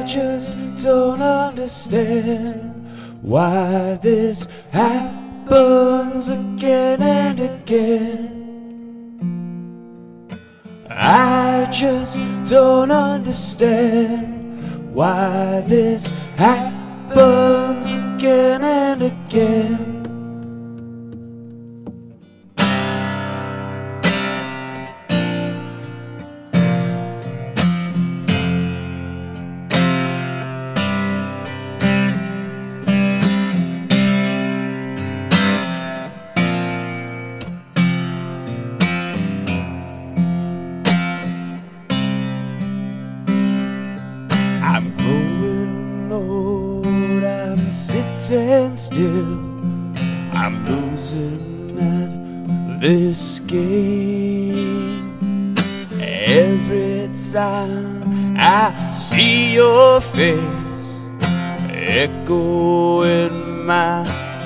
just don't understand why this happens again and again. I just don't understand why this happens again and again. I'm growing old, I'm sitting still, I'm losing at this game. Every time I see your face, echo in my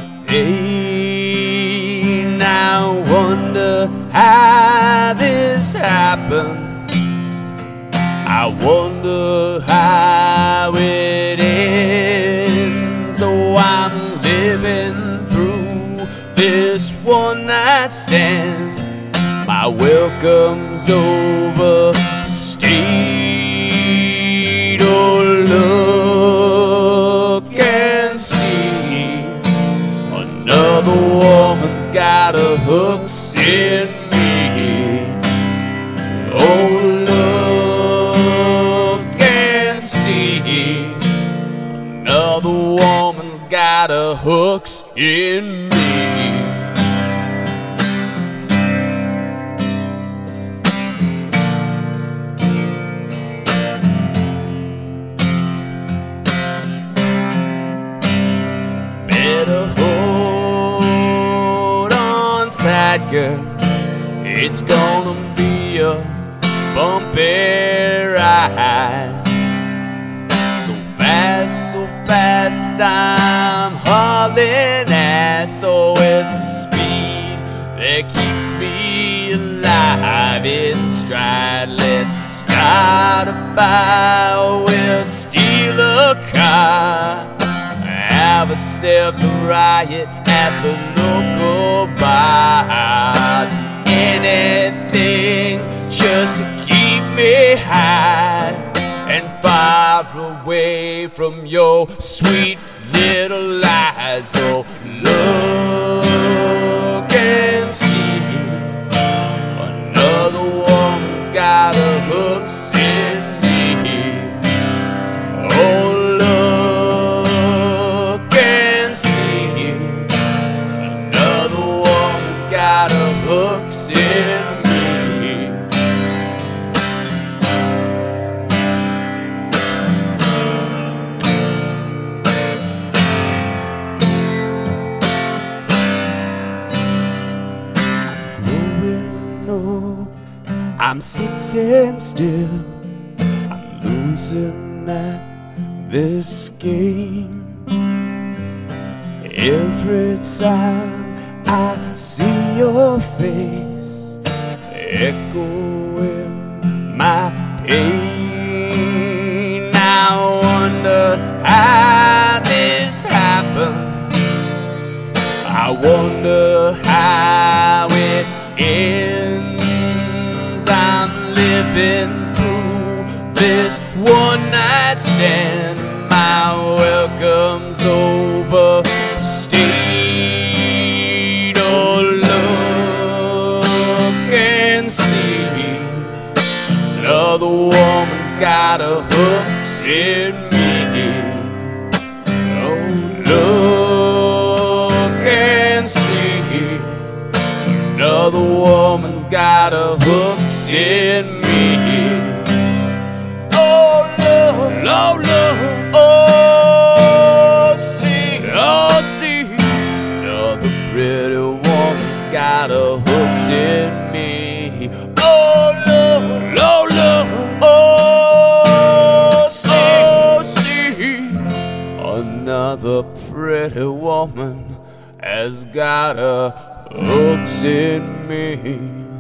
pain. I wonder how this happened, I wonder how it ends. Oh, I'm living through this one night stand. My welcome's overstayed. Oh, look and see, another woman's got her hooks in me. Oh, another woman's got her hooks in me. Better hold on tight, girl, it's gonna be a bumpy ride. So fast, I'm hauling ass. So it's a speed that keeps me alive in stride. Let's start a fire, we'll steal a car, have ourselves a riot at the local bar. Anything just to keep me high and far away from your sweet little lies. Oh, look and see, another woman's got her hooks in me. Oh, look and see, another woman's got her hooks in me. I'm sitting still, I'm losing at this game. Every time I see your face, echoing my pain. I wonder how this happened, I wonder how it ends. I'm living through this one night stand. My welcome's overstayed. Oh, look and see, another woman's got her hooks in me. Oh, look and see, another woman's got her hooks in me. Oh, Lord, Lord, Lord, oh, see, another pretty woman's got her hooks in me. Oh, Lord, Lord, Lord, oh, see, another pretty woman has got her hooks in me.